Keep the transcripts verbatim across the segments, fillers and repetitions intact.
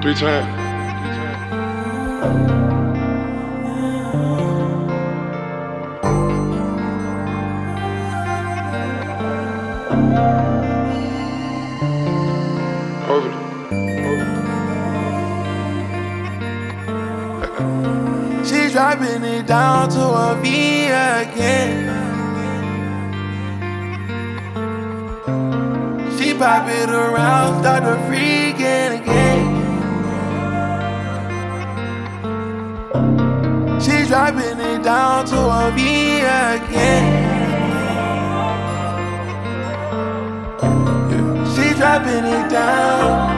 Three times. Over it. She's dropping it down to a V again. She pop it around, start to freaking again. She's dropping it down to a V again. She's dropping it down.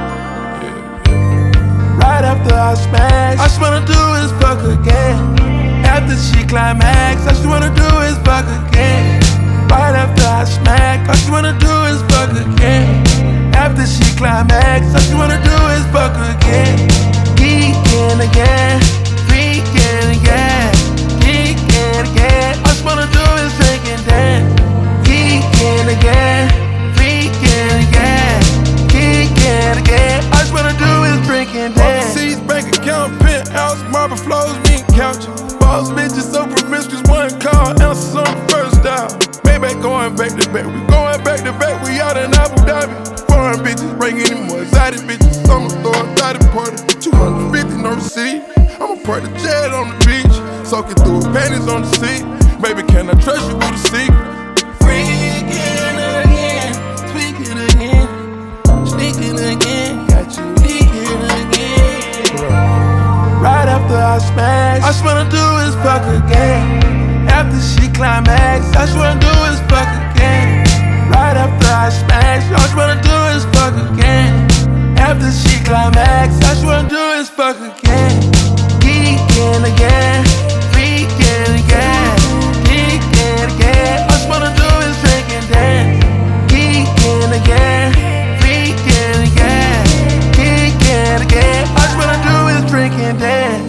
Right after I smash, all she wanna do is fuck again. After she climax, all she wanna do is fuck again. Right after I smack, all she wanna do is fuck again. After she climax, all she wanna do is fuck again. Geeking again, freaking again, geeking again. All she wanna do is drink and dance. Geeking again, freaking again, geeking again. All she wanna do is drink and dance. Overseas bank account, penthouse, marble floors, meat couch. Boss bitches so promiscuous, one call, answers on the first dial. Maybach going back to back, we going back to back, we out in Abu Dhabi. Foreign bitches, bring any more exotic bitches. I'ma throw a thotty party, two hundred fifty, no receipt. I'ma park the jet on the beach, soaking through her panties on the seat. Baby, can I trust you with a secret? Freaking again, tweaking again, sneaking again, got you leaking again. Right after I smash, all she wanna do is fuck again. After she climax, all she wanna do is fuck again. Right after I smash, all she wanna do is fuck again. After she climax, all she wanna do is fuck again. Geeking again, freaking again, geeking again. All she wanna do is drink and dance. Geeking again, freaking again, geeking again. All she wanna do is drink and dance.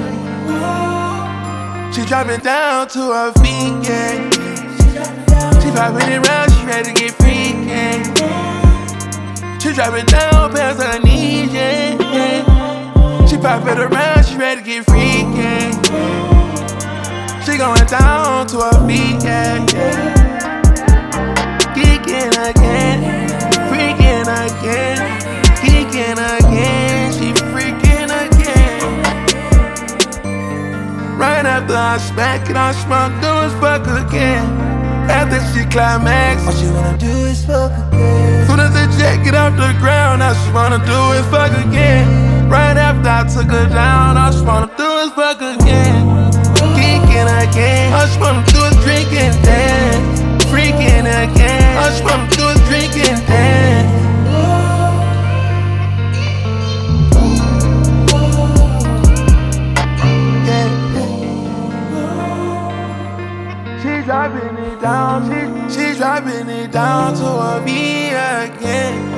She dropping down to her feet, yeah. She popping it round, she ready to get freaking. She dropping down past her knees, yeah, yeah. She pop it around, she ready to get freaking. She going down to her feet, yeah, yeah. Geeking again, freaking again, geeking again, she freaking again. Right after I smack it, all she wanna do is fuck again. After she climax, all she wanna do is fuck again. Soon as the jet get off the ground, all she wanna do is fuck again. Right after I took her down, all she wanna do is fuck again. Geeking again, all she wanna do is drink and dance. Freaking again, all she wanna do is drink and dance. She's dropping it down, she, she's dropping it down to a V again.